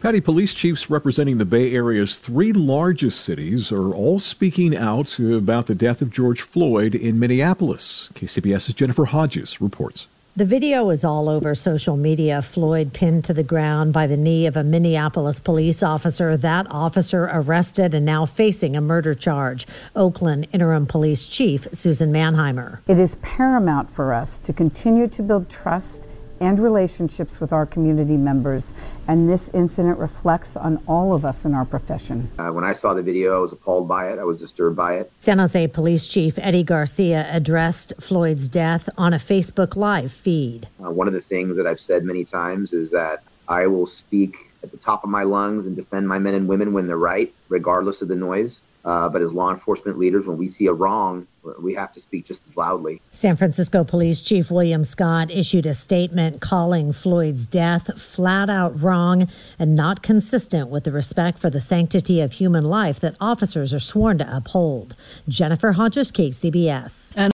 Patty, police chiefs representing the Bay Area's three largest cities are all speaking out about the death of George Floyd in Minneapolis. KCBS's Jennifer Hodges reports. The video is all over social media. Floyd pinned to the ground by the knee of a Minneapolis police officer. That officer arrested and now facing a murder charge. Oakland Interim Police Chief Susan Mannheimer. It is paramount for us to continue to build trust and relationships with our community members, and this incident reflects on all of us in our profession. When I saw the video, I was appalled by it. I was disturbed by it. San Jose Police Chief Eddie Garcia addressed Floyd's death on a Facebook Live feed. One of the things that I've said many times is that I will speak at the top of my lungs and defend my men and women when they're right, regardless of the noise. But as law enforcement leaders, when we see a wrong, we have to speak just as loudly. San Francisco Police Chief William Scott issued a statement calling Floyd's death flat out wrong and not consistent with the respect for the sanctity of human life that officers are sworn to uphold. Jennifer Hodges, KCBS.